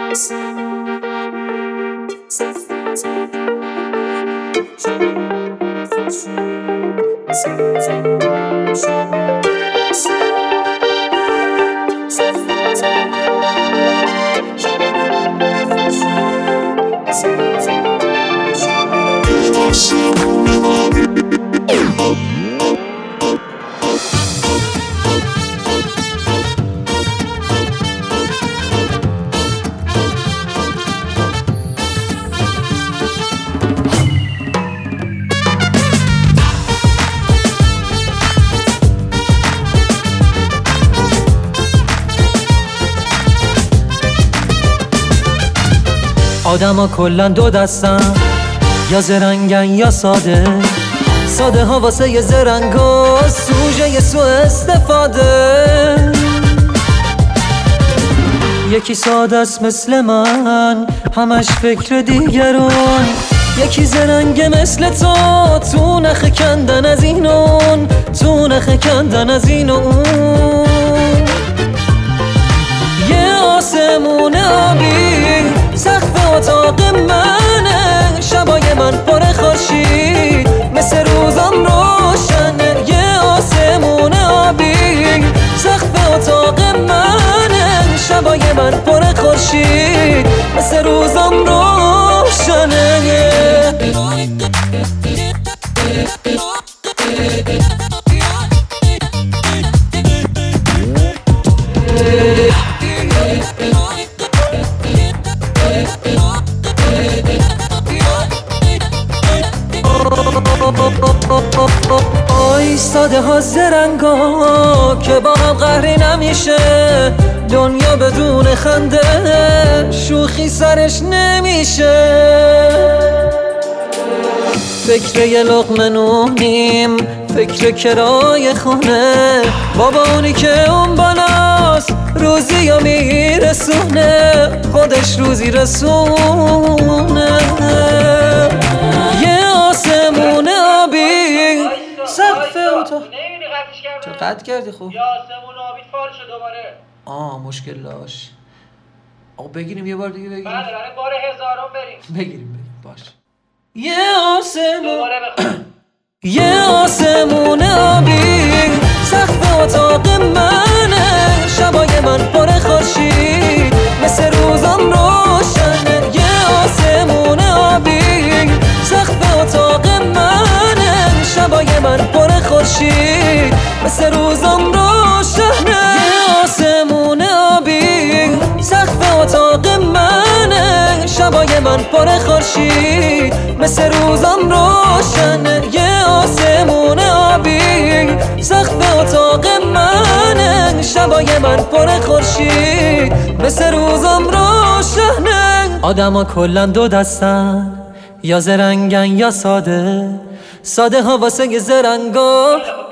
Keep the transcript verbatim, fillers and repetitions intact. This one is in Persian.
آدم ها کلن دو دستن، یا زرنگن یا ساده. ساده ها واسه یه زرنگا سوژه یه سو استفاده. یکی ساده است مثل من، همش فکر دیگران. یکی زرنگه مثل تو، تو نخ کندن از این اون، تو نخ کندن از این اون. یه آسمون آبی سقف اتاق منه، شبای من پر خورشید مثل روزم روشنه. یه آسمون آبی سقف اتاق منه، شبای من پر خورشید مثل روزم روشنه. آی ساده ها زرنگا که با هم قهری نمیشه. دنیا بدون خنده شوخی سرش نمیشه. فکر یه لقمه نونیم، فکر کرای خونه. بابا اونی که اون بالاست روزی یا میرسونه، خودش روزی رسونه. یه آسمون آبی سقف اتاق. چه قطع کردی؟ خوب یه آسمون آبی فال شد دوباره. آه مشکل داشت. آقا بگیریم یه بار دیگه بگیریم. بله بله بار هزارم بریم. بگیریم بگیریم باش. یه آسمون دوباره بخون. یه آسمون آبی سقف اتاق منه، شبای من پر خورشید مثل روزم روشنه. یه آسمون آبی سقف اتاق منه، شبای من پر خورشید مثل روزم روشنه. یه آسمون آبی سقف اتاق منه، شبای من پر خورشید مثل روزم روشنه. یه آسمون آبی سقف اتاق منه، شبای من پر خورشید مثل روزم روشنه. آدم ها کلن دو دستن، یا زرنگن یا ساده. ساده ها واسه یه زرنگا